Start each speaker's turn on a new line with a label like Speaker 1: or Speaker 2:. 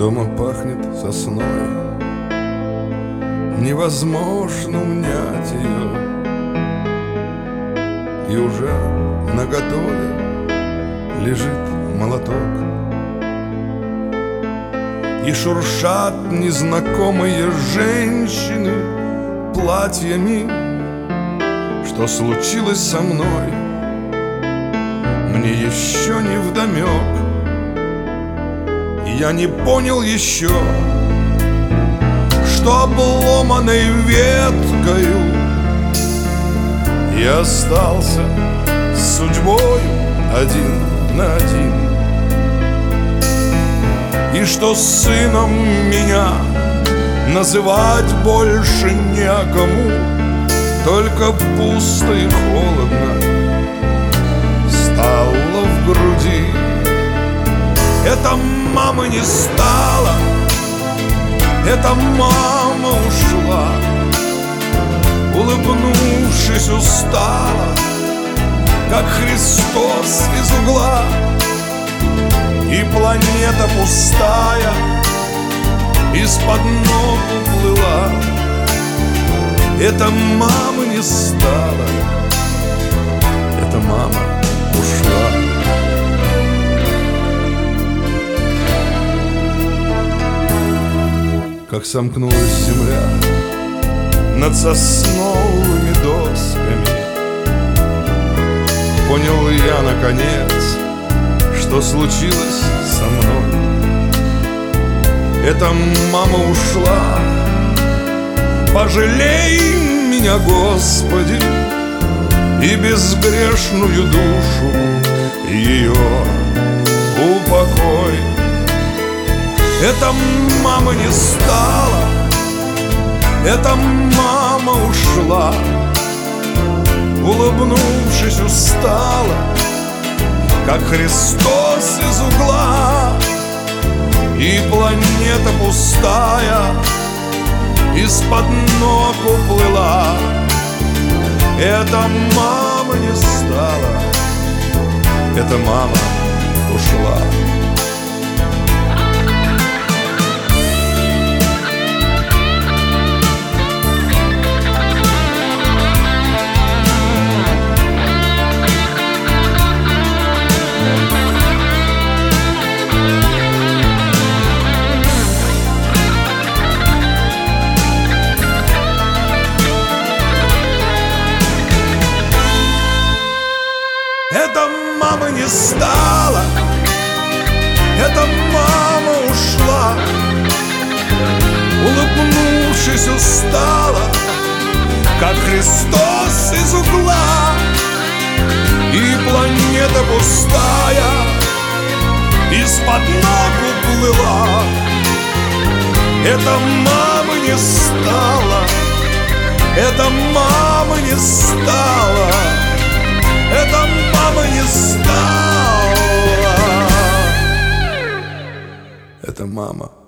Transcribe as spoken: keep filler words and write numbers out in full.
Speaker 1: Дома пахнет сосной, невозможно унять ее, и уже наготове лежит молоток, и шуршат незнакомые женщины платьями. Что случилось со мной, мне еще не вдомек. Я не понял еще, что обломанной веткою я остался с судьбою один на один, и что сыном меня называть больше некому, только пусто и холодно стало в груди. Это мамы не стало, эта мама ушла, улыбнувшись устала, как Христос из угла. И планета пустая из-под ног уплыла. Это мамы не стало, эта мама ушла. Как сомкнулась земля над сосновыми досками, понял я наконец, что случилось со мной. Эта мама ушла, пожалей меня, Господи, и безгрешную душу ее упокой. Эта мама не стала, эта мама ушла, улыбнувшись устала, как Христос из угла. И планета пустая из-под ног уплыла. Эта мама не стала, эта мама ушла. Эта мама не стала, эта мама ушла, улыбнувшись устала, как Христос из угла. И планета пустая из-под ног уплыла. Эта мама не стала, эта мама не стала, эта мама не стала, эта мама